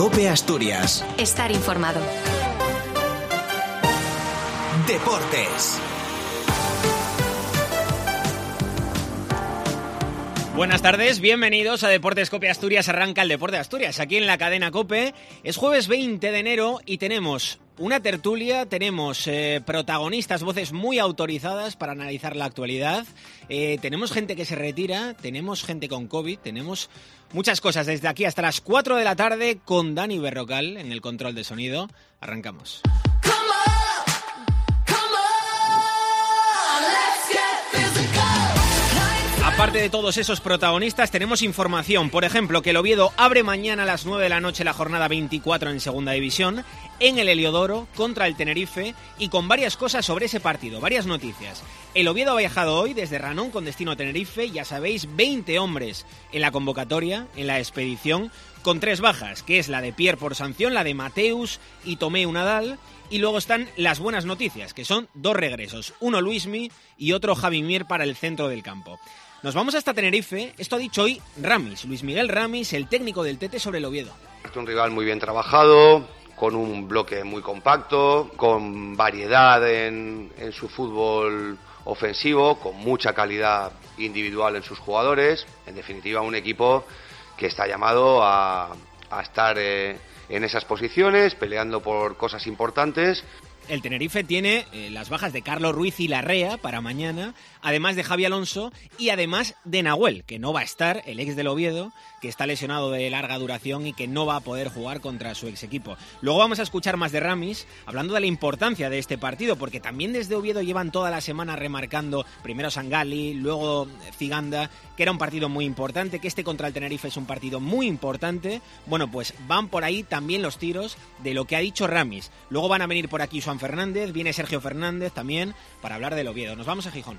COPE Asturias. Estar informado. Deportes. Buenas tardes, bienvenidos a Deportes COPE Asturias. Arranca el Deporte de Asturias aquí en la cadena COPE. Es jueves 20 de enero y tenemos una tertulia, tenemos protagonistas, voces muy autorizadas para analizar la actualidad. Tenemos gente que se retira, tenemos gente con COVID, tenemos muchas cosas desde aquí hasta las 4 de la tarde con Dani Berrocal en el control de sonido. Arrancamos. Aparte de todos esos protagonistas, tenemos información. Por ejemplo, que el Oviedo abre mañana a las 9 de la noche la jornada 24 en Segunda División, en el Heliodoro, contra el Tenerife, y con varias cosas sobre ese partido, varias noticias. El Oviedo ha viajado hoy desde Ranón con destino a Tenerife, ya sabéis, 20 hombres en la convocatoria, en la expedición, con 3 bajas, que es la de Pierre por sanción, la de Mateus y Tomeu Nadal. Y luego están las buenas noticias, que son 2 regresos, uno Luismi y otro Javi Mir para el centro del campo. Nos vamos hasta Tenerife. Esto ha dicho hoy Ramis, Luis Miguel Ramis, el técnico del Tete, sobre el Oviedo. Es un rival muy bien trabajado, con un bloque muy compacto, con variedad en su fútbol ofensivo, con mucha calidad individual en sus jugadores. En definitiva, un equipo que está llamado a estar en esas posiciones, peleando por cosas importantes. El Tenerife tiene las bajas de Carlos Ruiz y Larrea para mañana, además de Javi Alonso y además de Nahuel, que no va a estar, el ex del Oviedo, que está lesionado de larga duración y que no va a poder jugar contra su ex equipo. Luego vamos a escuchar más de Ramis, hablando de la importancia de este partido, porque también desde Oviedo llevan toda la semana remarcando, primero Sangali, luego Ciganda, que era un partido muy importante, que este contra el Tenerife es un partido muy importante. Bueno, pues van por ahí también los tiros de lo que ha dicho Ramis. Luego van a venir por aquí Juan Fernández, viene Sergio Fernández también para hablar del Oviedo. Nos vamos a Gijón.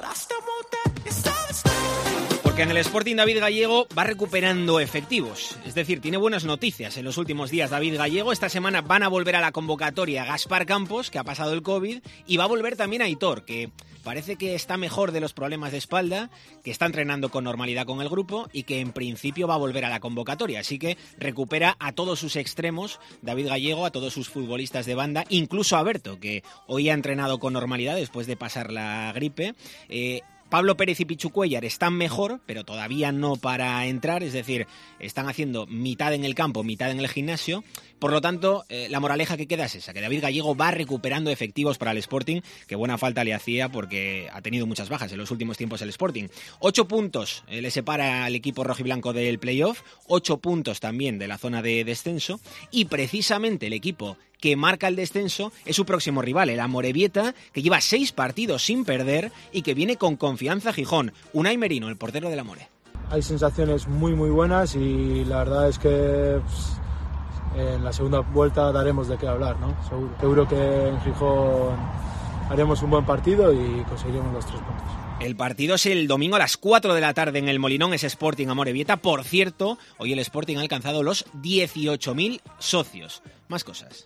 Porque en el Sporting David Gallego va recuperando efectivos, es decir, tiene buenas noticias en los últimos días David Gallego. Esta semana van a volver a la convocatoria Gaspar Campos, que ha pasado el COVID, y va a volver también Aitor, que parece que está mejor de los problemas de espalda, que está entrenando con normalidad con el grupo y que en principio va a volver a la convocatoria. Así que recupera a todos sus extremos David Gallego, a todos sus futbolistas de banda, incluso a Berto, que hoy ha entrenado con normalidad después de pasar la gripe. Pablo Pérez y Pichu Cuéllar están mejor, pero todavía no para entrar, es decir, están haciendo mitad en el campo, mitad en el gimnasio. Por lo tanto, la moraleja que queda es esa, que David Gallego va recuperando efectivos para el Sporting, que buena falta le hacía porque ha tenido muchas bajas en los últimos tiempos el Sporting. 8 puntos le separa al equipo rojiblanco del playoff, 8 puntos también de la zona de descenso, y precisamente el equipo que marca el descenso es su próximo rival, el Amorebieta, que lleva 6 partidos sin perder y que viene con confianza a Gijón. Unai Merino, el portero del Amore. Hay sensaciones muy buenas y la verdad es que en la segunda vuelta daremos de qué hablar, ¿no? Seguro que en Gijón haremos un buen partido y conseguiremos los 3 puntos. El partido es el domingo a las 4 de la tarde en el Molinón, es Sporting Amorebieta. Por cierto, hoy el Sporting ha alcanzado los 18.000 socios. Más cosas.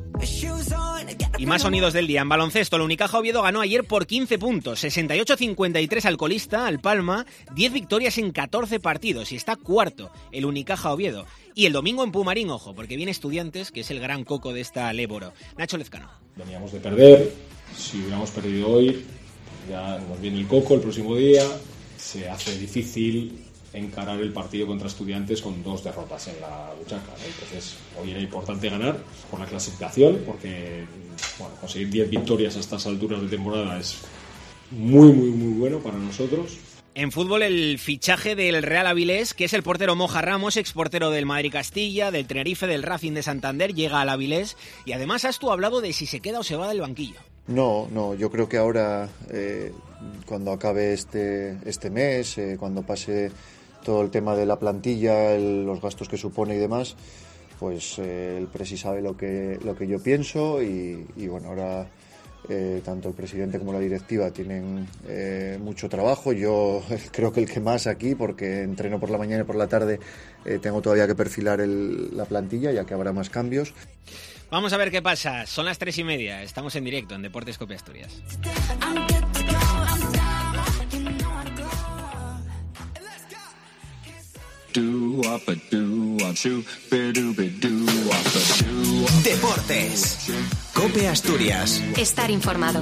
Y más sonidos del día. En baloncesto, el Unicaja Oviedo ganó ayer por 15 puntos, 68-53 al colista, al Palma, 10 victorias en 14 partidos y está cuarto el Unicaja Oviedo. Y el domingo en Pumarín, ojo, porque viene Estudiantes, que es el gran coco de esta Léboro. Nacho Lezcano. Veníamos de perder, si hubiéramos perdido hoy, ya nos viene el coco el próximo día, se hace difícil encarar el partido contra Estudiantes con 2 derrotas en la buchaca, ¿no? Entonces hoy era importante ganar por la clasificación, porque conseguir 10 victorias a estas alturas de temporada es muy bueno para nosotros. En fútbol, el fichaje del Real Avilés, que es el portero Moja Ramos, exportero del Madrid Castilla, del Tenerife, del Racing de Santander, llega al Avilés y además Astu ha hablado de si se queda o se va del banquillo. No, yo creo que ahora, cuando acabe este mes, cuando pase todo el tema de la plantilla, los gastos que supone y demás, pues el presi sabe lo que yo pienso y bueno, ahora tanto el presidente como la directiva tienen mucho trabajo. Yo creo que el que más aquí, porque entreno por la mañana y por la tarde, tengo todavía que perfilar la plantilla, ya que habrá más cambios. Vamos a ver qué pasa. Son las 3:30. Estamos en directo en Deportes COPE Asturias. Deportes. COPE Asturias. Estar informado.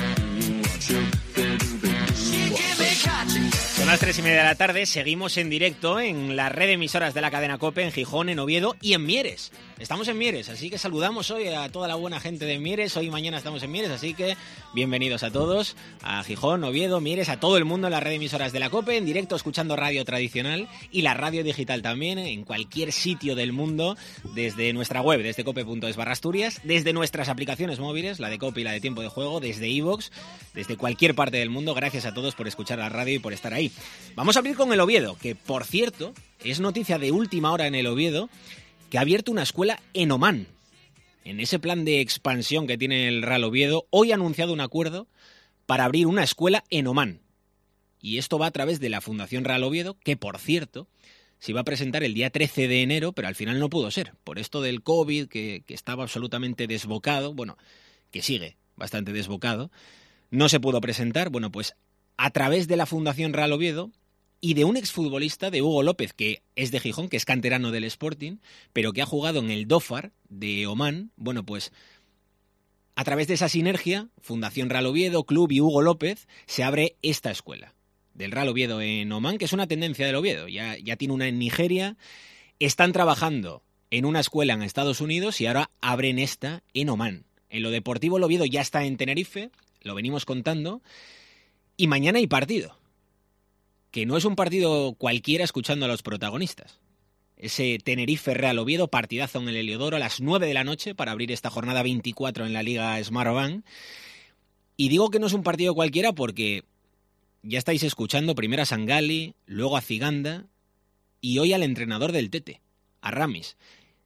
Son las 3:30 de la tarde, seguimos en directo en la red de emisoras de la cadena COPE, en Gijón, en Oviedo y en Mieres. Estamos en Mieres, así que saludamos hoy a toda la buena gente de Mieres. Hoy y mañana estamos en Mieres, así que bienvenidos a todos, a Gijón, Oviedo, Mieres, a todo el mundo en la red de emisoras de la COPE, en directo escuchando radio tradicional y la radio digital también, en cualquier sitio del mundo, desde nuestra web, desde cope.es/Asturias, desde nuestras aplicaciones móviles, la de COPE y la de Tiempo de Juego, desde iVoox, desde cualquier parte del mundo. Gracias a todos por escuchar la radio y por estar ahí. Vamos a abrir con el Oviedo, que por cierto, es noticia de última hora en el Oviedo, que ha abierto una escuela en Omán. En ese plan de expansión que tiene el Real Oviedo, hoy ha anunciado un acuerdo para abrir una escuela en Omán. Y esto va a través de la Fundación Real Oviedo, que por cierto se iba a presentar el día 13 de enero, pero al final no pudo ser. Por esto del COVID, que estaba absolutamente desbocado, bueno, que sigue bastante desbocado, no se pudo presentar. Bueno, pues a través de la Fundación Real Oviedo y de un exfutbolista, de Hugo López, que es de Gijón, que es canterano del Sporting, pero que ha jugado en el Dhofar de Omán. Bueno, pues a través de esa sinergia, Fundación Real Oviedo, Club y Hugo López, se abre esta escuela del Real Oviedo en Omán, que es una tendencia del Oviedo. Ya tiene una en Nigeria, están trabajando en una escuela en Estados Unidos y ahora abren esta en Omán. En lo deportivo, el Oviedo ya está en Tenerife, lo venimos contando, y mañana hay partido. Que no es un partido cualquiera escuchando a los protagonistas. Ese Tenerife Real Oviedo, partidazo en el Heliodoro a las 9 de la noche para abrir esta jornada 24 en la Liga Smartbank. Y digo que no es un partido cualquiera porque ya estáis escuchando primero a Sangali, luego a Ziganda y hoy al entrenador del Tete, a Ramis.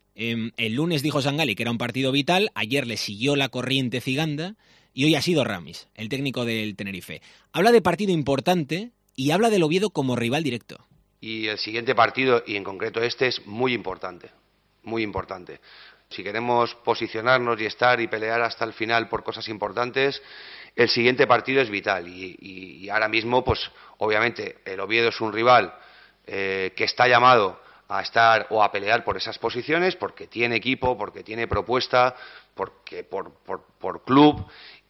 El lunes dijo Sangali que era un partido vital, ayer le siguió la corriente Ziganda y hoy ha sido Ramis, el técnico del Tenerife. Habla de partido importante y habla del Oviedo como rival directo. Y el siguiente partido, y en concreto este, es muy importante, muy importante. Si queremos posicionarnos y estar y pelear hasta el final por cosas importantes, el siguiente partido es vital. Y ahora mismo, pues obviamente, el Oviedo es un rival que está llamado a estar o a pelear por esas posiciones, porque tiene equipo, porque tiene propuesta, porque por club.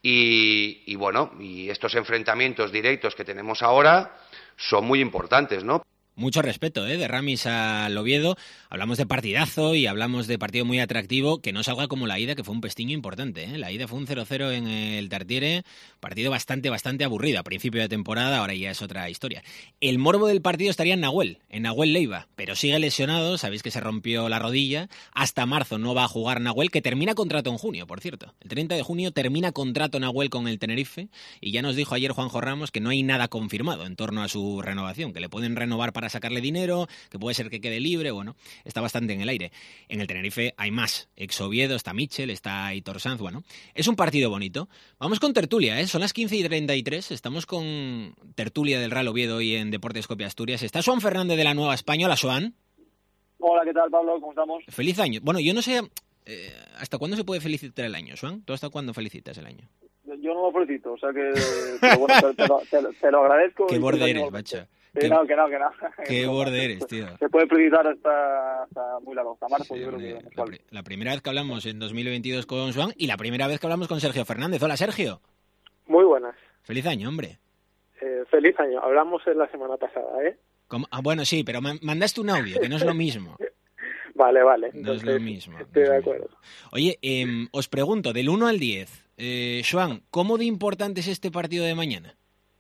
Y bueno, y estos enfrentamientos directos que tenemos ahora son muy importantes, ¿no? Mucho respeto, de Ramis al Oviedo. Hablamos de partidazo y hablamos de partido muy atractivo, que no salga como la ida, que fue un pestiño importante, ¿eh? La ida fue un 0-0 en el Tartiere, partido bastante aburrido a principio de temporada, ahora ya es otra historia. El morbo del partido estaría en Nahuel Leiva, pero sigue lesionado, sabéis que se rompió la rodilla, hasta marzo no va a jugar Nahuel, que termina contrato en junio, por cierto. El 30 de junio termina contrato Nahuel con el Tenerife, y ya nos dijo ayer Juanjo Ramos que no hay nada confirmado en torno a su renovación, que le pueden renovar para sacarle dinero, que puede ser que quede libre, bueno, está bastante en el aire. En el Tenerife hay más, ex Oviedo, está Michel, está Aitor Sanz, bueno, es un partido bonito. Vamos con tertulia, son las 15:33, estamos con tertulia del Real Oviedo hoy en Deportes COPE Asturias. Está Joan Fernández de la Nueva España. Hola, Joan. Hola, ¿qué tal, Pablo? ¿Cómo estamos? Feliz año. Bueno, yo no sé hasta cuándo se puede felicitar el año, Joan. ¿Tú hasta cuándo felicitas el año? Yo no lo felicito, o sea que pero bueno, te lo agradezco. Qué borde eres, macho. Que no. Qué borde eres, tío. Se puede felicitar hasta muy largo, hasta marzo, sí, yo creo que la primera vez que hablamos en 2022 con Joan y la primera vez que hablamos con Sergio Fernández. Hola, Sergio. Muy buenas. Feliz año, hombre. Feliz año. Hablamos la semana pasada, ¿eh? Bueno, sí, pero mandaste un audio, que no es lo mismo. Vale. Entonces, no es lo mismo. Estoy de acuerdo. Oye, os pregunto, del 1 al 10, Joan, ¿cómo de importante es este partido de mañana?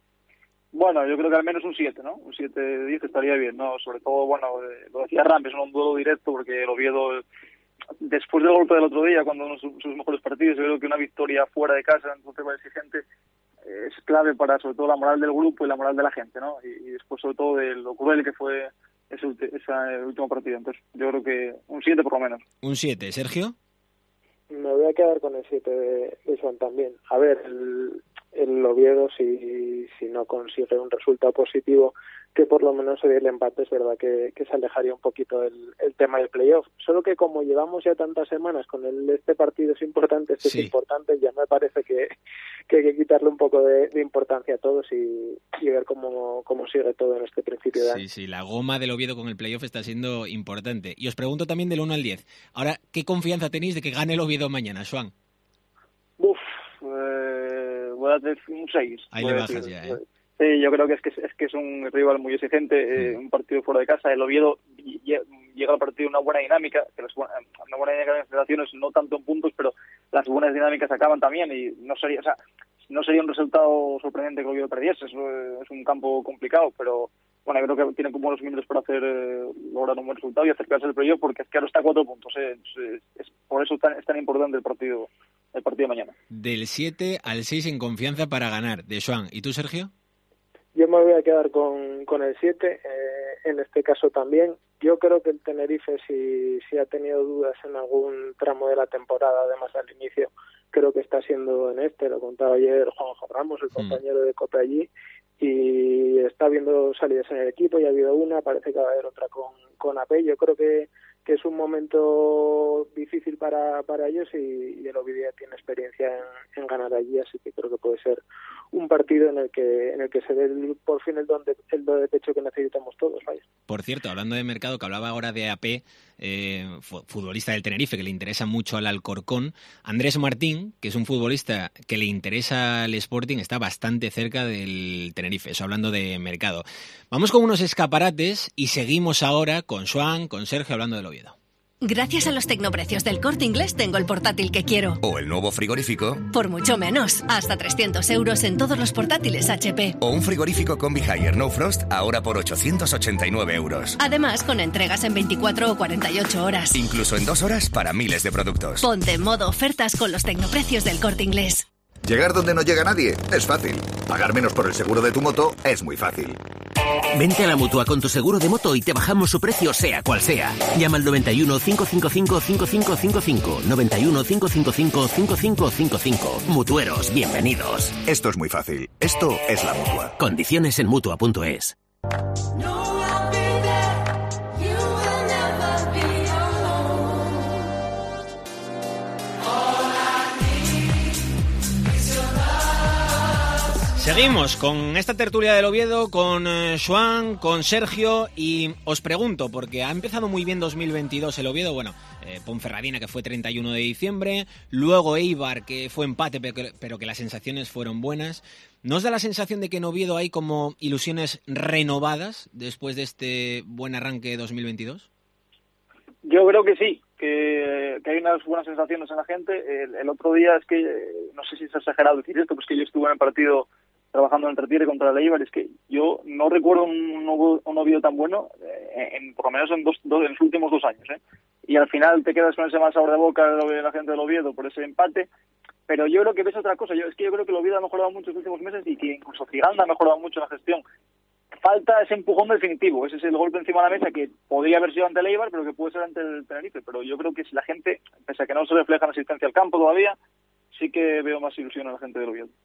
Bueno, yo creo que al menos un 7, ¿no? Un 7 de 10 estaría bien, ¿no? Sobre todo, bueno, lo decía Ramis, un duelo directo, porque el Oviedo, después del golpe del otro día, cuando uno de sus mejores partidos, yo creo que una victoria fuera de casa, entonces va exigente, es clave para, sobre todo, la moral del grupo y la moral de la gente, ¿no? Y después, sobre todo, de lo cruel que fue ese último partido. Entonces, yo creo que un 7 por lo menos. Un 7, ¿Sergio? Me voy a quedar con el 7 de Joan también. A ver, el Oviedo si no consigue un resultado positivo, que por lo menos el empate. Es verdad que se alejaría un poquito el tema del playoff. Solo que como llevamos ya tantas semanas con este partido es importante, es importante, ya me parece que hay que quitarle un poco de importancia a todos y ver cómo sigue todo en este principio de año. Sí, la goma del Oviedo con el playoff está siendo importante. Y os pregunto también del 1 al 10. Ahora, ¿qué confianza tenéis de que gane el Oviedo mañana, Joan? Voy a decir un 6. Ahí le bajas ya, ¿eh? Sí, yo creo que es un rival muy exigente, un partido fuera de casa. El Oviedo llega al partido una buena dinámica, una buena dinámica de sensaciones, no tanto en puntos, pero las buenas dinámicas acaban también y no sería un resultado sorprendente que el Oviedo perdiese. Es un campo complicado, pero bueno, yo creo que tienen buenos miembros para lograr un buen resultado y acercarse al playoff, porque es que ahora está a 4 puntos. Por eso es tan importante el partido de mañana. Del 7 al 6 en confianza para ganar, de Joan. ¿Y tú, Sergio? Yo me voy a quedar con el 7, en este caso también. Yo creo que el Tenerife, si ha tenido dudas en algún tramo de la temporada, además al inicio, creo que está siendo lo contaba ayer Juanjo Ramos, el compañero de Cope allí, y está viendo salidas en el equipo, ya ha habido una, parece que va a haber otra con AP. Yo creo que es un momento difícil para ellos y el Oviedo tiene experiencia en ganar allí, así que creo que puede ser un partido en el que se dé por fin el don de pecho que necesitamos todos. Vaya. Por cierto, hablando de mercado, que hablaba ahora de AP, futbolista del Tenerife, que le interesa mucho al Alcorcón, Andrés Martín, que es un futbolista que le interesa al Sporting, está bastante cerca del Tenerife, eso hablando de mercado. Vamos con unos escaparates y seguimos ahora con Joan, con Sergio, hablando del Oviedo. Gracias a los tecnoprecios del Corte Inglés tengo el portátil que quiero. O el nuevo frigorífico. Por mucho menos, hasta 300 euros en todos los portátiles HP. O un frigorífico Combi Haier No Frost ahora por 889 euros. Además, con entregas en 24 o 48 horas. Incluso en 2 horas para miles de productos. Ponte en modo ofertas con los tecnoprecios del Corte Inglés. Llegar donde no llega nadie es fácil. Pagar menos por el seguro de tu moto es muy fácil. Vente a la Mutua con tu seguro de moto y te bajamos su precio sea cual sea. Llama al 91 555 5555. 91 555 5555. Mutueros, bienvenidos. Esto es muy fácil. Esto es la Mutua. Condiciones en Mutua.es. Seguimos con esta tertulia del Oviedo, con Joan, con Sergio, y os pregunto, porque ha empezado muy bien 2022 el Oviedo, Ponferradina, que fue 31 de diciembre, luego Eibar, que fue empate, pero que las sensaciones fueron buenas. ¿No os da la sensación de que en Oviedo hay como ilusiones renovadas después de este buen arranque de 2022? Yo creo que sí, que hay unas buenas sensaciones en la gente. El otro día, es que no sé si es exagerado decir esto, pues que yo estuve en el partido trabajando en el retire contra el Eibar, es que yo no recuerdo un Oviedo tan bueno, por lo menos en los últimos 2 años, y al final te quedas con ese mal sabor de boca de la gente del Oviedo por ese empate, pero yo creo que ves otra cosa. Yo creo que el Oviedo ha mejorado mucho en los últimos meses y que incluso Ciganda ha mejorado mucho en la gestión. Falta ese empujón definitivo, ese es el golpe encima de la mesa que podría haber sido ante el Eibar, pero que puede ser ante el Tenerife. Pero yo creo que si la gente, pese a que no se refleja en asistencia al campo todavía, sí que veo más ilusión en la gente del Oviedo.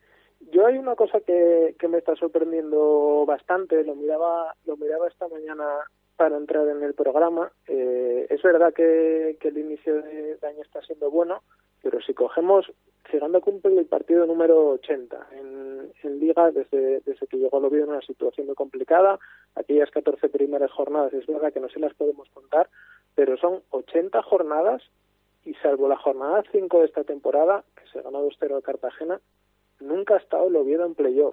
Yo hay una cosa que me está sorprendiendo bastante, lo miraba esta mañana para entrar en el programa. Es verdad que el inicio de año está siendo bueno, pero si cogemos, Ciganda cumple el partido número 80 en Liga desde que llegó el Oviedo en una situación muy complicada. Aquellas 14 primeras jornadas es verdad que no se las podemos contar, pero son 80 jornadas y salvo la jornada 5 de esta temporada, que se ganó 2-0 a Cartagena, nunca ha estado el Oviedo en playoff.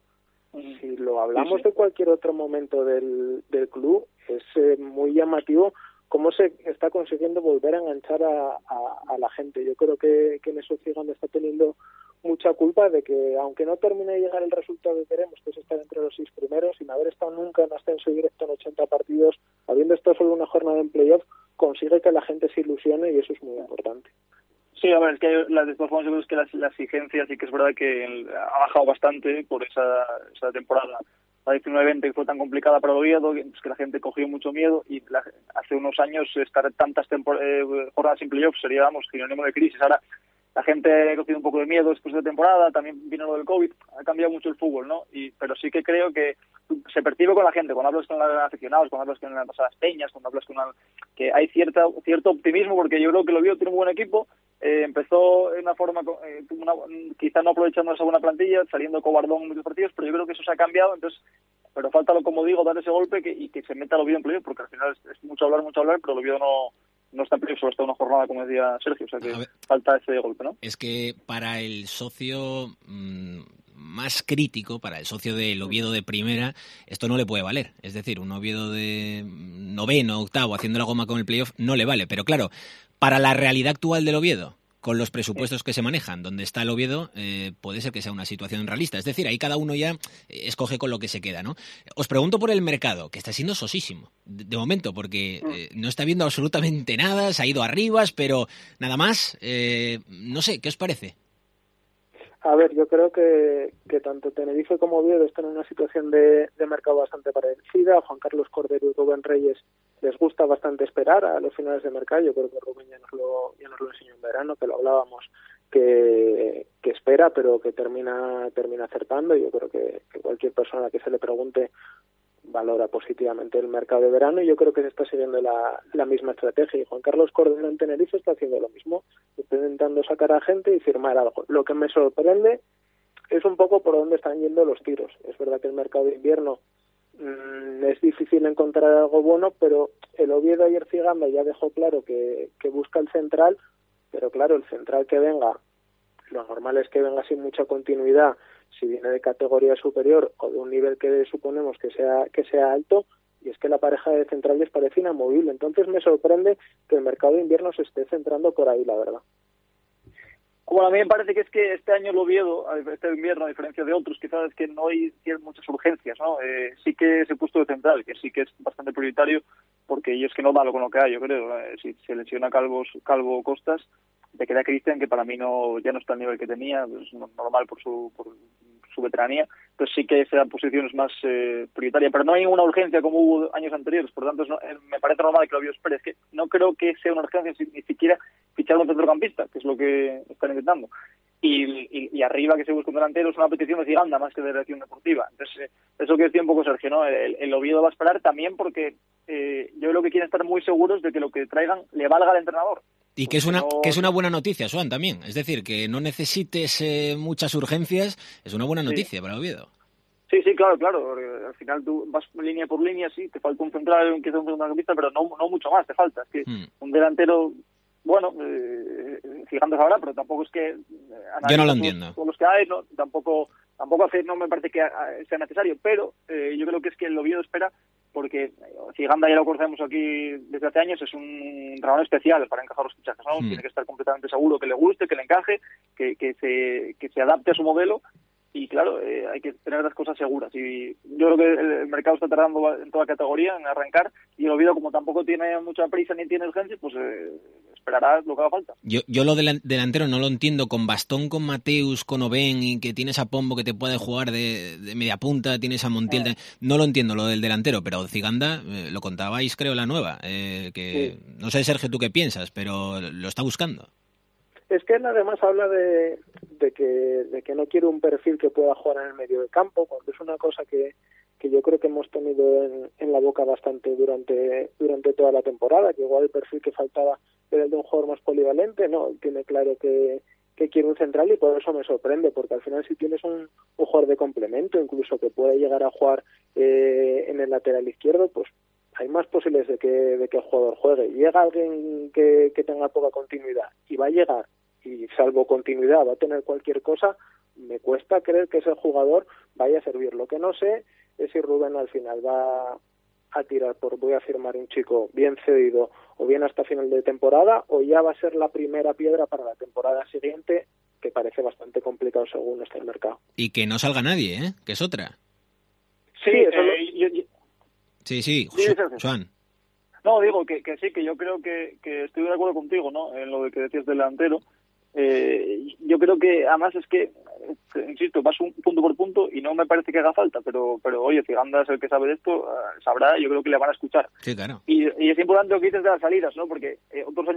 Si lo hablamos de cualquier otro momento del club, es muy llamativo cómo se está consiguiendo volver a enganchar a la gente. Yo creo que en eso Ciganda está teniendo mucha culpa de que, aunque no termine de llegar el resultado que queremos, que es estar entre los 6 primeros, sin haber estado nunca en ascenso directo en 80 partidos, habiendo estado solo una jornada en playoff, consigue que la gente se ilusione y eso es muy importante. Sí, a ver, es que de todas formas yo creo que la exigencia sí que es verdad que ha bajado bastante por esa temporada. La 19-20 que fue tan complicada para el Oviedo, que la gente cogió mucho miedo y hace unos años estar tantas jornadas sin playoff sería, sinónimo de crisis. Ahora la gente ha cogido un poco de miedo después de la temporada, también vino lo del COVID, ha cambiado mucho el fútbol, ¿no? Pero sí que creo que se percibe con la gente, cuando hablas con los aficionados, cuando hablas con las peñas, cuando hablas con que hay cierto optimismo, porque yo creo que el Oviedo tiene un buen equipo. Empezó de una forma, quizá no aprovechando esa buena plantilla, saliendo cobardón en muchos partidos, pero yo creo que eso se ha cambiado, entonces, pero falta, como digo, dar ese golpe y que se meta el Oviedo en playoff, porque al final es mucho hablar, pero el Oviedo no está en playoff, solo está una jornada, como decía Sergio, o sea que falta ese golpe, ¿no? Es que para el socio más crítico, para el socio del Oviedo de primera, esto no le puede valer. Es decir, un Oviedo de noveno, octavo, haciendo la goma con el playoff, no le vale. Pero claro, para la realidad actual del Oviedo, con los presupuestos que se manejan, donde está el Oviedo, puede ser que sea una situación realista. Es decir, ahí cada uno ya escoge con lo que se queda, ¿no? Os pregunto por el mercado, que está siendo sosísimo, de momento, porque no está viendo absolutamente nada, se ha ido arribas, pero nada más. No sé, ¿qué os parece? A ver, yo creo que tanto Tenerife como Oviedo están en una situación de mercado bastante parecida. Juan Carlos Cordero y Rubén Reyes les gusta bastante esperar a los finales de mercado. Yo creo que Rubén ya nos lo enseñó en verano, que lo hablábamos, que espera, pero que termina acertando. Yo creo que cualquier persona que se le pregunte valora positivamente el mercado de verano, y yo creo que se está siguiendo la misma estrategia. Y Juan Carlos Cordero en Tenerife está haciendo lo mismo, está intentando sacar a gente y firmar algo. Lo que me sorprende es un poco por dónde están yendo los tiros. Es verdad que el mercado de invierno es difícil encontrar algo bueno, pero el Oviedo ayer Ciganda ya dejó claro que busca el central, pero claro, el central que venga, lo normal es que venga sin mucha continuidad, si viene de categoría superior o de un nivel que suponemos que sea alto, y es que la pareja de centrales parece inamovible. Entonces me sorprende que el mercado de invierno se esté centrando por ahí, la verdad. Bueno, a mí me parece que es que este año el Oviedo, este invierno, a diferencia de otros, quizás es que no tienen muchas urgencias, ¿no? Sí que se puesto de central, que sí que es bastante prioritario, porque ellos que no malo con lo que hay, yo creo. Si se lesiona Calvo Costas, te queda Cristian, que para mí ya no está al nivel que tenía, es normal por su veteranía. Entonces sí que esa posición es más prioritaria, pero no hay ninguna urgencia como hubo años anteriores. Por lo tanto, me parece normal que el Oviedo espere. Es que no creo que sea una urgencia ni siquiera fichar un centrocampista, que es lo que están intentando. Y arriba que se busca un delantero es una petición de Ciganda más que de dirección deportiva. Entonces, eso que decía un poco Sergio, ¿no? El Oviedo va a esperar también porque yo creo que quieren estar muy seguros de que lo que traigan le valga al entrenador. Y que es una buena noticia, Suan, también. Es decir, que no necesites muchas urgencias, es una buena noticia para Oviedo. Sí, claro. Al final tú vas línea por línea, sí, te falta un central, quizás un centrocampista, pero no mucho más te falta. Es que un delantero, bueno, Gigantes ahora, pero tampoco es que... Yo no lo entiendo. Todos los que hay, no, tampoco no me parece que sea necesario, pero yo creo que es que el Oviedo espera, porque Ciganda ya lo conocemos aquí desde hace años, es un entrenador especial para encajar los fichajes, ¿no? Tiene que estar completamente seguro que le guste, que le encaje, que se adapte a su modelo, y claro, hay que tener las cosas seguras. Y yo creo que el mercado está tardando en toda categoría en arrancar, y el Oviedo, como tampoco tiene mucha prisa ni tiene urgencia, pues esperará lo que haga falta. Yo lo del delantero no lo entiendo, con Bastón, con Mateus, con Oben, y que tienes a Pombo que te puede jugar de media punta, tienes a Montiel, no lo entiendo lo del delantero, pero Ciganda, lo contabais creo la nueva, que sí. No sé, Sergio, tú qué piensas, pero lo está buscando. Es que él además habla de que no quiere un perfil que pueda jugar en el medio de campo, porque es una cosa que yo creo que hemos tenido en la boca bastante durante toda la temporada, que igual el perfil que faltaba era el de un jugador más polivalente. No, él tiene claro que quiere un central, y por eso me sorprende, porque al final si tienes un jugador de complemento, incluso que puede llegar a jugar en el lateral izquierdo, pues hay más posibilidades de que el jugador juegue. Llega alguien que tenga poca continuidad y va a llegar, y salvo continuidad va a tener cualquier cosa, me cuesta creer que ese jugador vaya a servir. Lo que no sé es si Rubén al final va a tirar por voy a firmar un chico bien cedido o bien hasta final de temporada, o ya va a ser la primera piedra para la temporada siguiente, que parece bastante complicado según está el mercado. Y que no salga nadie, que es otra. Sí, Sí, Juan. No, digo que sí, que yo creo que estoy de acuerdo contigo, ¿no? En lo de que decías delantero. Yo creo que además es que insisto, vas un punto por punto y no me parece que haga falta, pero oye, Ciganda es el que sabe de esto, sabrá, yo creo que le van a escuchar. Sí, claro. Y es importante lo que dices de las salidas, ¿no? Porque otros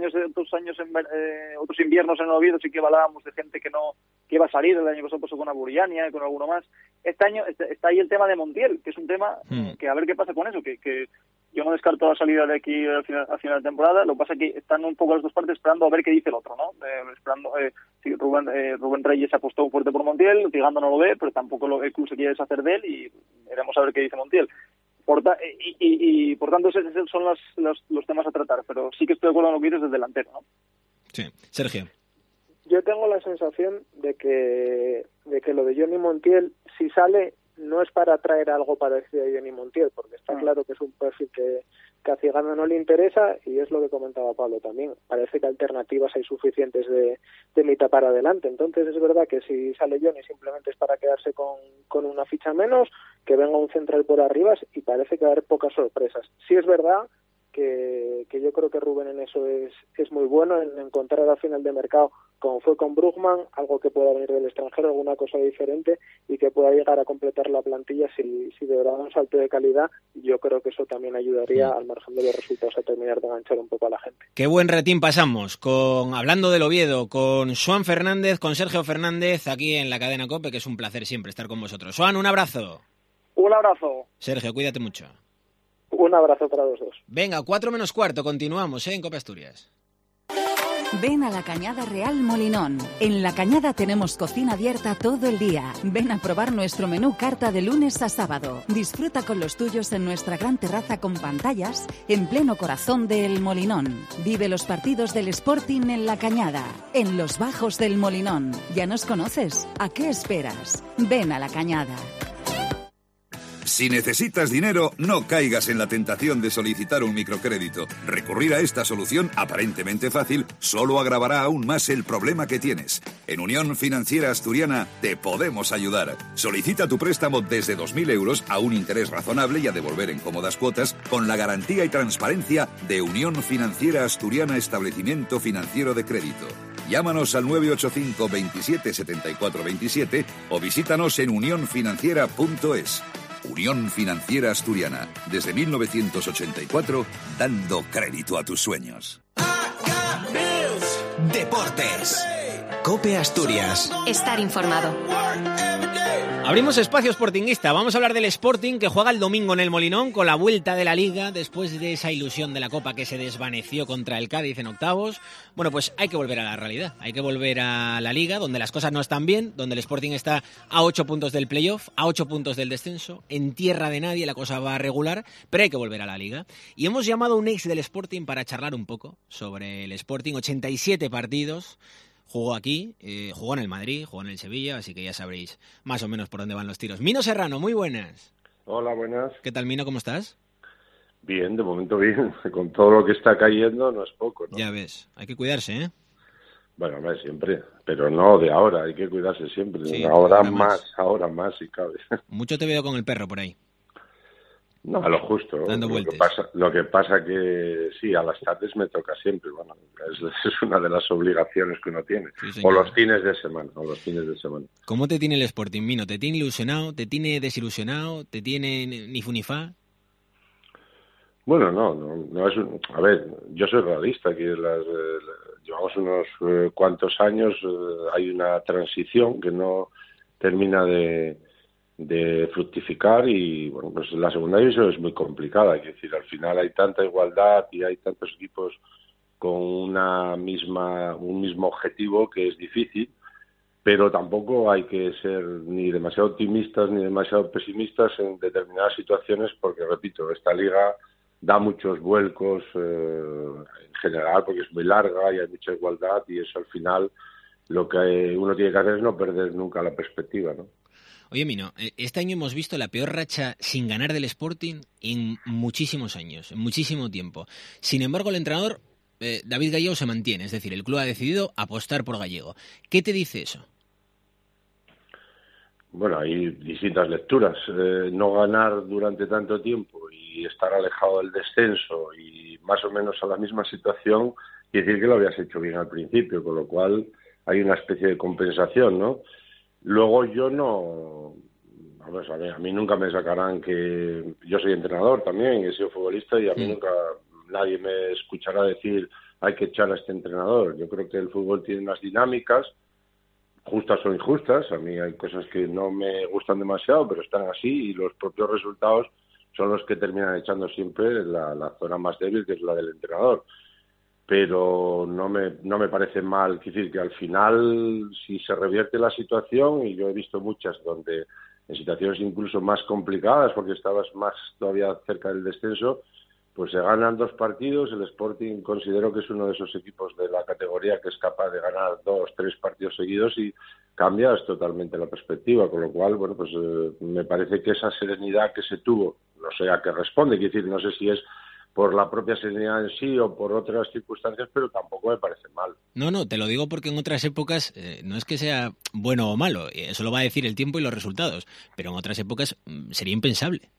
inviernos en el Oviedo sí que hablábamos de gente que iba a salir. El año pasado pasó con Aburiania y con alguno más. Este año está ahí el tema de Montiel, que es un tema que a ver qué pasa con eso, que yo no descarto la salida de aquí al final de temporada. Lo que pasa es que están un poco las dos partes esperando a ver qué dice el otro, ¿no? Si Rubén Reyes apostó fuerte por Montiel, Tigando no lo ve, pero tampoco el club se quiere deshacer de él y veremos a ver qué dice Montiel. Por tanto, esos son los temas a tratar, pero sí que estoy de acuerdo en lo que dices del delantero, ¿no? Sí. Sergio. Yo tengo la sensación de que lo de Johnny Montiel, si sale, no es para traer algo parecido a Johnny Montiel, porque está claro que es un perfil que a Ciganda no le interesa, y es lo que comentaba Pablo también. Parece que alternativas hay suficientes de mitad para adelante. Entonces es verdad que si sale Johnny simplemente es para quedarse con una ficha menos, que venga un central por arriba, y parece que va a haber pocas sorpresas. Sí es verdad que yo creo que Rubén en eso es muy bueno, en encontrar al final de mercado, como fue con Brugman, algo que pueda venir del extranjero, alguna cosa diferente y que pueda llegar a completar la plantilla si de verdad da un salto de calidad. Yo creo que eso también ayudaría, al margen de los resultados, a terminar de enganchar un poco a la gente. Qué buen retín pasamos, hablando del Oviedo, con Xoán Fernández, con Sergio Fernández, aquí en la cadena COPE, que es un placer siempre estar con vosotros. Xoán, un abrazo. Un abrazo. Sergio, cuídate mucho. Un abrazo para los dos. Venga, 4:45, continuamos en COPE Asturias. Ven a la Cañada Real Molinón. En la Cañada tenemos cocina abierta todo el día. Ven a probar nuestro menú carta de lunes a sábado. Disfruta con los tuyos en nuestra gran terraza con pantallas en pleno corazón del Molinón. Vive los partidos del Sporting en la Cañada, en los bajos del Molinón. ¿Ya nos conoces? ¿A qué esperas? Ven a la Cañada. Si necesitas dinero, no caigas en la tentación de solicitar un microcrédito. Recurrir a esta solución aparentemente fácil solo agravará aún más el problema que tienes. En Unión Financiera Asturiana te podemos ayudar. Solicita tu préstamo desde 2.000 euros a un interés razonable y a devolver en cómodas cuotas con la garantía y transparencia de Unión Financiera Asturiana Establecimiento Financiero de Crédito. Llámanos al 985 27 74 27 o visítanos en unionfinanciera.es. Unión Financiera Asturiana, desde 1984, dando crédito a tus sueños. Deportes. COPE Asturias. Estar informado. Abrimos espacio sportinguista. Vamos a hablar del Sporting, que juega el domingo en el Molinón con la vuelta de la Liga después de esa ilusión de la Copa que se desvaneció contra el Cádiz en octavos. Bueno, pues hay que volver a la realidad. Hay que volver a la Liga, donde las cosas no están bien, donde el Sporting está a 8 puntos del playoff, a 8 puntos del descenso. En tierra de nadie la cosa va a regular, pero hay que volver a la Liga. Y hemos llamado a un ex del Sporting para charlar un poco sobre el Sporting. 87 partidos. Jugó aquí, jugó en el Madrid, jugó en el Sevilla, así que ya sabréis más o menos por dónde van los tiros. Mino Serrano, muy buenas. Hola, buenas. ¿Qué tal, Mino? ¿Cómo estás? Bien, de momento bien. Con todo lo que está cayendo no es poco, ¿no? Ya ves, hay que cuidarse, ¿eh? Bueno, no es siempre, pero no de ahora, hay que cuidarse siempre. Sí, ahora más si cabe. Mucho te veo con el perro por ahí. No, a lo justo. Dando vueltas. Lo que pasa que sí, a las tardes me toca siempre. Bueno, es una de las obligaciones que uno tiene. Sí, o los fines de semana. ¿Cómo te tiene el Sporting, Mino? ¿Te tiene ilusionado? ¿Te tiene desilusionado? ¿Te tiene ni fu ni fa? Bueno, no es a ver, yo soy realista. Aquí llevamos unos cuantos años, hay una transición que no termina de fructificar y bueno, pues la segunda división es muy complicada, es decir, al final hay tanta igualdad y hay tantos equipos con un mismo objetivo que es difícil, pero tampoco hay que ser ni demasiado optimistas ni demasiado pesimistas en determinadas situaciones porque, repito, esta liga da muchos vuelcos en general porque es muy larga y hay mucha igualdad y eso al final lo que uno tiene que hacer es no perder nunca la perspectiva, ¿no? Oye, Mino, este año hemos visto la peor racha sin ganar del Sporting en muchísimos años, en muchísimo tiempo. Sin embargo, el entrenador, David Gallego, se mantiene. Es decir, el club ha decidido apostar por Gallego. ¿Qué te dice eso? Bueno, hay distintas lecturas. No ganar durante tanto tiempo y estar alejado del descenso y más o menos a la misma situación, quiere decir que lo habías hecho bien al principio, con lo cual hay una especie de compensación, ¿no? Luego yo no... A mí nunca me sacarán que... Yo soy entrenador también, he sido futbolista y a mí nunca nadie me escuchará decir hay que echar a este entrenador. Yo creo que el fútbol tiene unas dinámicas, justas o injustas. A mí hay cosas que no me gustan demasiado, pero están así y los propios resultados son los que terminan echando siempre la zona más débil, que es la del entrenador. Pero no me parece mal, es decir, que al final si se revierte la situación, y yo he visto muchas donde en situaciones incluso más complicadas porque estabas más todavía cerca del descenso, pues se ganan 2 partidos. El Sporting considero que es uno de esos equipos de la categoría que es capaz de ganar 2, 3 partidos seguidos y cambias totalmente la perspectiva, con lo cual, bueno, pues me parece que esa serenidad que se tuvo, no sé a qué responde, quiero decir, no sé si es por la propia serenidad en sí o por otras circunstancias, pero tampoco me parece mal. No, te lo digo porque en otras épocas no es que sea bueno o malo, eso lo va a decir el tiempo y los resultados, pero en otras épocas sería impensable.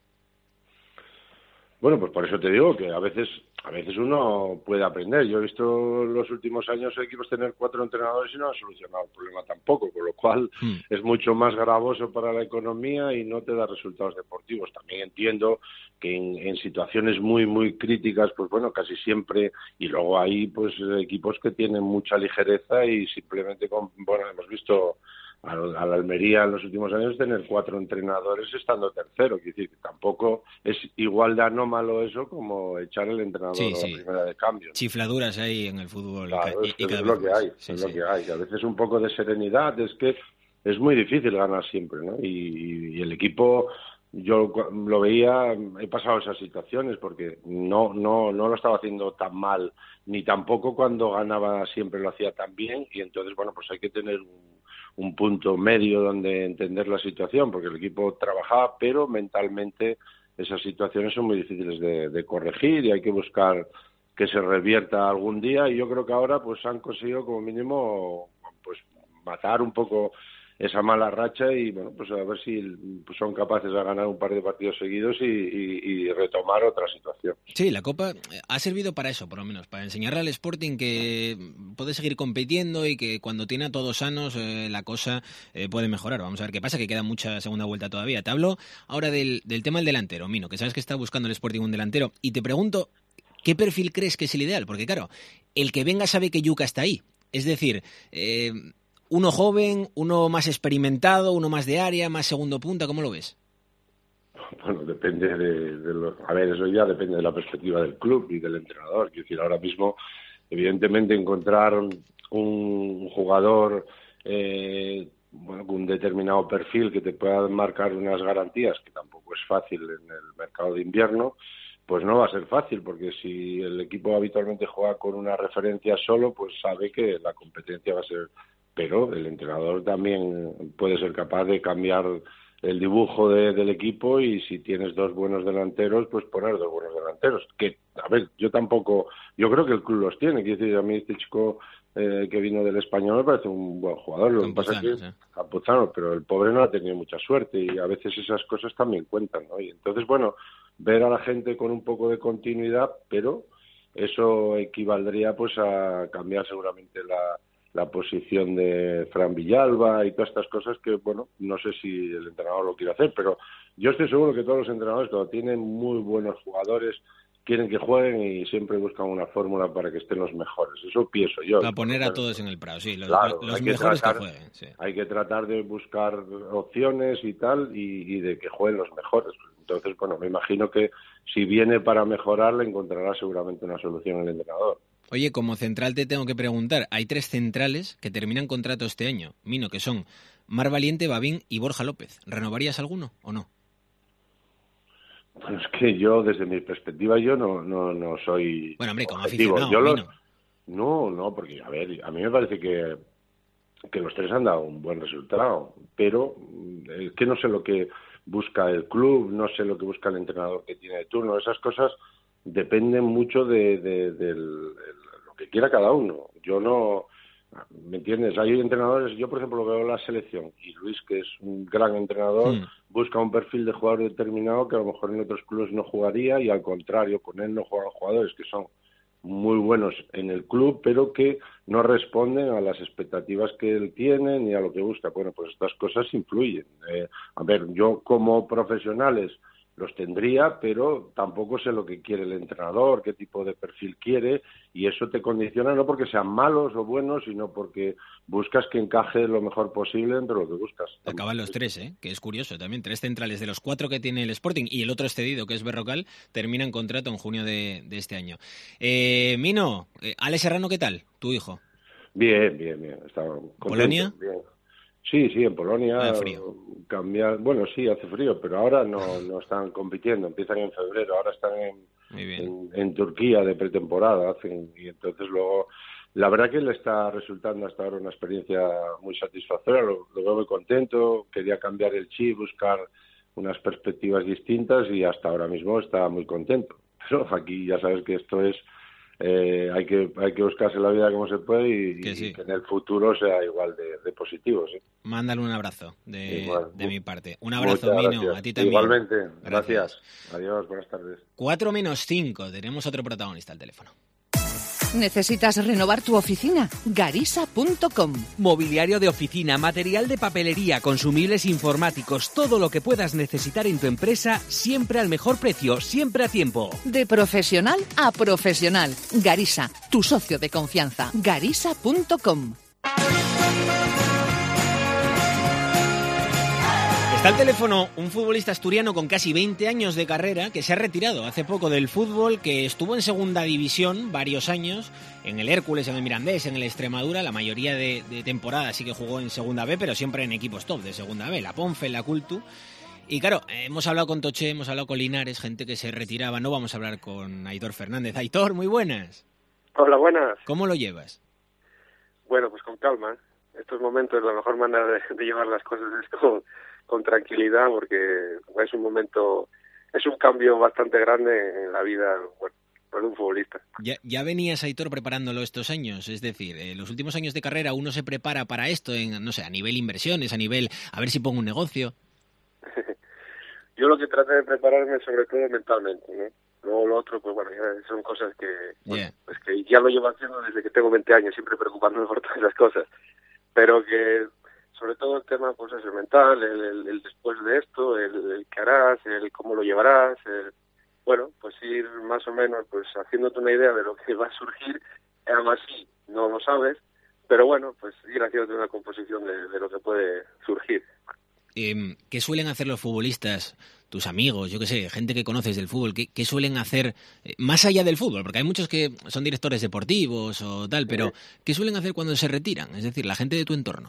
Bueno, pues por eso te digo que a veces uno puede aprender. Yo he visto los últimos años equipos tener 4 entrenadores y no han solucionado el problema tampoco, con lo cual es mucho más gravoso para la economía y no te da resultados deportivos. También entiendo que en situaciones muy, muy críticas, pues bueno, casi siempre, y luego hay pues equipos que tienen mucha ligereza y simplemente, hemos visto a la Almería en los últimos años tener 4 entrenadores estando tercero, quiero decir que tampoco es igual de anómalo eso como echar el entrenador a la primera de cambio, ¿no? Chifladuras ahí en el fútbol. Claro, es lo que hay, es lo que hay, que a veces un poco de serenidad, es que es muy difícil ganar siempre, ¿no? Y el equipo, yo lo veía, he pasado esas situaciones porque no lo estaba haciendo tan mal, ni tampoco cuando ganaba siempre lo hacía tan bien, y entonces, bueno, pues hay que tener un punto medio donde entender la situación, porque el equipo trabajaba, pero mentalmente esas situaciones son muy difíciles de corregir y hay que buscar que se revierta algún día, y yo creo que ahora pues han conseguido como mínimo pues matar un poco esa mala racha y bueno, pues a ver si pues son capaces de ganar un par de partidos seguidos y retomar otra situación. Sí, la Copa ha servido para eso, por lo menos, para enseñarle al Sporting que puede seguir compitiendo y que cuando tiene a todos sanos la cosa puede mejorar. Vamos a ver qué pasa, que queda mucha segunda vuelta todavía. Te hablo ahora del tema del delantero, Mino, que sabes que está buscando el Sporting un delantero, y te pregunto, ¿qué perfil crees que es el ideal? Porque claro, el que venga sabe que Yuka está ahí. Es decir, uno joven, uno más experimentado, uno más de área, más segundo punta, ¿cómo lo ves? Bueno, depende a ver, eso ya depende de la perspectiva del club y del entrenador. Quiero decir, ahora mismo, evidentemente, encontrar un jugador con un determinado perfil que te pueda marcar unas garantías, que tampoco es fácil en el mercado de invierno, pues no va a ser fácil, porque si el equipo habitualmente juega con una referencia solo, pues sabe que la competencia va a ser... Pero el entrenador también puede ser capaz de cambiar el dibujo del equipo, y si tienes 2 buenos delanteros, pues poner 2 buenos delanteros. Que, a ver, yo creo que el club los tiene. Quiero decir, a mí este chico que vino del Español me parece un buen jugador. Lo que pasa es que Campuzano, pero el pobre no ha tenido mucha suerte y a veces esas cosas también cuentan, ¿no? Y entonces, bueno, ver a la gente con un poco de continuidad, pero eso equivaldría pues a cambiar seguramente la posición de Fran Villalba y todas estas cosas que, bueno, no sé si el entrenador lo quiere hacer, pero yo estoy seguro que todos los entrenadores, cuando tienen muy buenos jugadores, quieren que jueguen y siempre buscan una fórmula para que estén los mejores. Eso pienso yo. Para poner a todos en el Prado, sí, los mejores que jueguen. Sí. Hay que tratar de buscar opciones y tal, y de que jueguen los mejores. Entonces, bueno, me imagino que si viene para mejorar, le encontrará seguramente una solución el entrenador. Oye, como central te tengo que preguntar, hay 3 centrales que terminan contrato este año, Mino, que son Mar Valiente, Babín y Borja López. ¿Renovarías alguno o no? Bueno, es que yo, desde mi perspectiva, yo no soy... Bueno, hombre, como objetivo. aficionado, No, porque, a ver, a mí me parece que los 3 han dado un buen resultado, pero es que no sé lo que busca el club, no sé lo que busca el entrenador que tiene de turno. Esas cosas dependen mucho de lo que quiera cada uno. Yo no... ¿Me entiendes? Hay entrenadores, yo por ejemplo veo la selección y Luis, que es un gran entrenador, busca un perfil de jugador determinado que a lo mejor en otros clubes no jugaría, y al contrario, con él no juegan jugadores que son muy buenos en el club, pero que no responden a las expectativas que él tiene ni a lo que busca. Bueno, pues estas cosas influyen. A ver, yo como profesionales los tendría, pero tampoco sé lo que quiere el entrenador, qué tipo de perfil quiere, y eso te condiciona no porque sean malos o buenos, sino porque buscas que encaje lo mejor posible entre lo que buscas. Acaban los 3, que es curioso también. 3 centrales de los 4 que tiene el Sporting y el otro excedido, que es Berrocal, terminan contrato en junio de este año. Mino, Alex Serrano, ¿qué tal? Tu hijo. Bien. Está contento. ¿Polonia? Bien. Sí, en Polonia. Hace frío. Bueno, sí, hace frío, pero ahora no están compitiendo. Empiezan en febrero, ahora están en Turquía de pretemporada. Y entonces luego, la verdad que le está resultando hasta ahora una experiencia muy satisfactoria. Lo veo muy contento. Quería cambiar el chip, buscar unas perspectivas distintas y hasta ahora mismo está muy contento. Pero aquí ya sabes que esto es... hay que buscarse la vida como se puede y que en el futuro sea igual de positivo. ¿Sí? Mándale un abrazo de mi parte. Un abrazo, Mino, a ti también. Igualmente, gracias. Adiós, buenas tardes. 4:05, tenemos otro protagonista al teléfono. ¿Necesitas renovar tu oficina? Garisa.com. Mobiliario de oficina, material de papelería, consumibles informáticos, todo lo que puedas necesitar en tu empresa, siempre al mejor precio, siempre a tiempo. De profesional a profesional. Garisa, tu socio de confianza. Garisa.com. Está al teléfono un futbolista asturiano con casi 20 años de carrera que se ha retirado hace poco del fútbol, que estuvo en segunda división varios años, en el Hércules, en el Mirandés, en el Extremadura, la mayoría de temporadas sí que jugó en segunda B, pero siempre en equipos top de segunda B, la Ponfe, la Cultu. Y claro, hemos hablado con Toché, hemos hablado con Linares, gente que se retiraba. No vamos a hablar con Aitor Fernández. Aitor, muy buenas. Hola, buenas. ¿Cómo lo llevas? Bueno, pues con calma. Estos momentos la mejor manera de llevar las cosas es con tranquilidad, porque es un momento, es un cambio bastante grande en la vida, de un futbolista. ¿Ya venías, Aitor, preparándolo estos años? Es decir, los últimos años de carrera uno se prepara para esto, no sé, a nivel inversiones, a nivel, a ver si pongo un negocio. Yo lo que trato de prepararme sobre todo mentalmente, ¿no? Luego lo otro, pues bueno, ya son cosas que, pues que ya lo llevo haciendo desde que tengo 20 años, siempre preocupándome por todas esas cosas. Pero que sobre todo el tema pues es el mental, el después de esto, el qué harás, el cómo lo llevarás, pues ir más o menos pues haciéndote una idea de lo que va a surgir, además sí, no lo sabes, pero bueno, pues ir haciéndote una composición de lo que puede surgir. ¿Qué suelen hacer los futbolistas, tus amigos, yo qué sé, gente que conoces del fútbol? ¿Qué suelen hacer más allá del fútbol? Porque hay muchos que son directores deportivos o tal, pero ¿qué suelen hacer cuando se retiran? Es decir, la gente de tu entorno.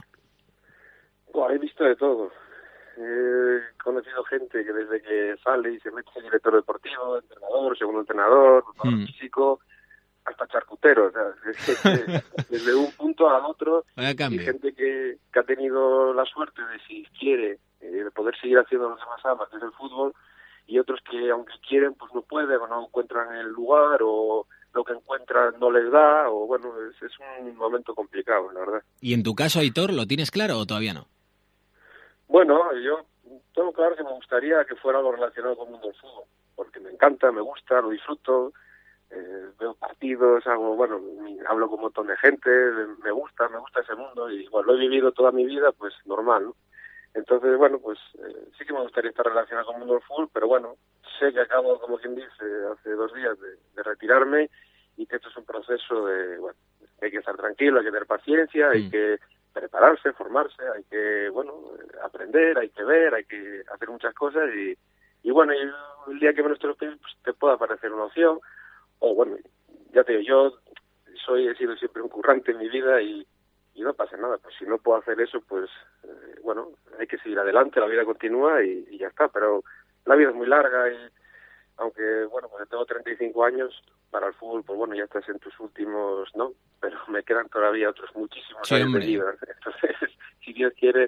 He visto de todo. He conocido gente que desde que sale y se mete en director deportivo, entrenador, segundo entrenador, físico, hasta charcutero, o sea, desde un punto al otro, y gente que ha tenido la suerte de, si quiere, de poder seguir haciendo lo que más ama, que es el fútbol, y otros que aunque quieren pues no pueden o no encuentran el lugar, o lo que encuentran no les da, o bueno, es un momento complicado, la verdad. ¿Y en tu caso, Aitor, lo tienes claro o todavía no? Bueno, yo tengo claro que me gustaría que fuera algo relacionado con el mundo del fútbol, porque me encanta, me gusta, lo disfruto, veo partidos, hablo con un montón de gente, me gusta ese mundo, y lo he vivido toda mi vida, pues normal, ¿no? Entonces, sí que me gustaría estar relacionado con el mundo del fútbol, pero bueno, sé que acabo, como quien dice, hace 2 días de retirarme, y que esto es un proceso de, hay que estar tranquilo, hay que tener paciencia, hay que prepararse, formarse, hay que, aprender, hay que ver, hay que hacer muchas cosas, y el día que menos te lo pides, pues te pueda parecer una opción, o ya te digo, yo he sido siempre un currante en mi vida, y no pasa nada, pues si no puedo hacer eso, pues hay que seguir adelante, la vida continúa y ya está, pero la vida es muy larga, y aunque pues tengo 35 años, para el fútbol, pues ya estás en tus últimos, ¿no? Pero me quedan todavía otros muchísimos años de vida, entonces, si Dios quiere,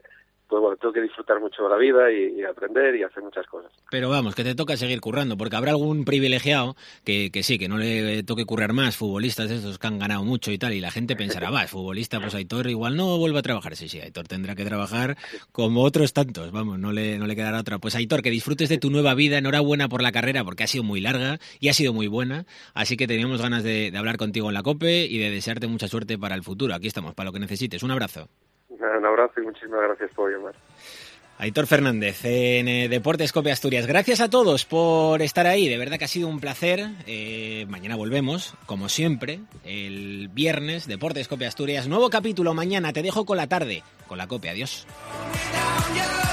pues bueno, tengo que disfrutar mucho de la vida y aprender y hacer muchas cosas. Pero vamos, que te toca seguir currando, porque habrá algún privilegiado que sí, que no le toque currar más, futbolistas esos que han ganado mucho y tal, y la gente pensará, va, es futbolista, pues Aitor igual no vuelve a trabajar. Sí, Aitor tendrá que trabajar como otros tantos, vamos, no le quedará otra. Pues Aitor, que disfrutes de tu nueva vida, enhorabuena por la carrera, porque ha sido muy larga y ha sido muy buena, así que teníamos ganas de hablar contigo en la COPE y de desearte mucha suerte para el futuro. Aquí estamos, para lo que necesites. Un abrazo. Un abrazo y muchísimas gracias por llamar. Aitor Fernández en Deportes COPE Asturias. Gracias a todos por estar ahí, de verdad que ha sido un placer. Mañana volvemos, como siempre, el viernes, Deportes COPE Asturias. Nuevo capítulo mañana, te dejo con la tarde, con la COPE. Adiós.